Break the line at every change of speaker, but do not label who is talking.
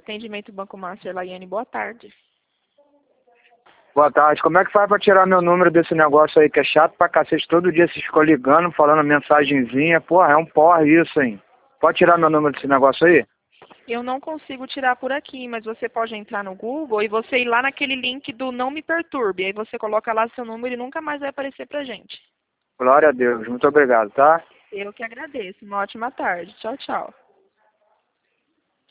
Atendimento Banco Master, Laiane, boa tarde.
Boa tarde. Como é que faz pra tirar meu número desse negócio aí, que é chato pra cacete? Todo dia vocês ficam ligando, falando mensagenzinha. Porra, é um porre isso, hein? Pode tirar meu número desse negócio aí?
Eu não consigo tirar por aqui, mas você pode entrar no Google e você ir lá naquele link do Não Me Perturbe. Aí você coloca lá seu número e nunca mais vai aparecer pra gente.
Glória a Deus. Muito obrigado, tá?
Eu que agradeço. Uma ótima tarde. Tchau, tchau.